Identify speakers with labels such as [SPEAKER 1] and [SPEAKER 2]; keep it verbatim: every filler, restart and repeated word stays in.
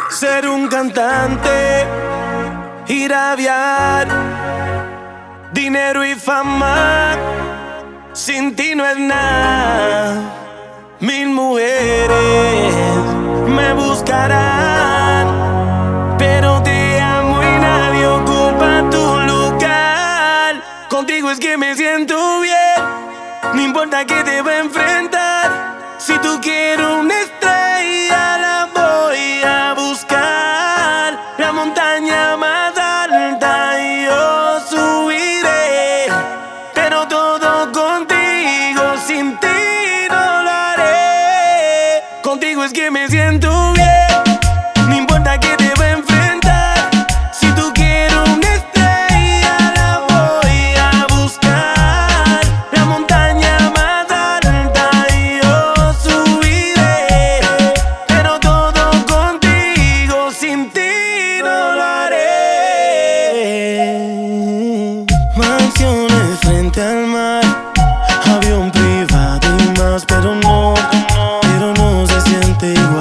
[SPEAKER 1] Ser un cantante, irradiar dinero y fama, sin ti no es nada. Mil mujeres me buscarán, pero te amo y nadie ocupa tu lugar. Contigo es que me siento bien, no importa que te va a enfrentar. Si tú quieres una estrella, la voy a buscar. La montaña más alta y yo subiré, pero todo contigo, sin ti no lo haré. Contigo es que me siento bien, no importa que te va a enfrentar. Si tú quieres una estrella, la voy a buscar. La montaña más alta y yo subiré, pero todo contigo, sin ti no lo haré. Mansiones frente al mar, avión privado y más, pero no, pero no se siente igual.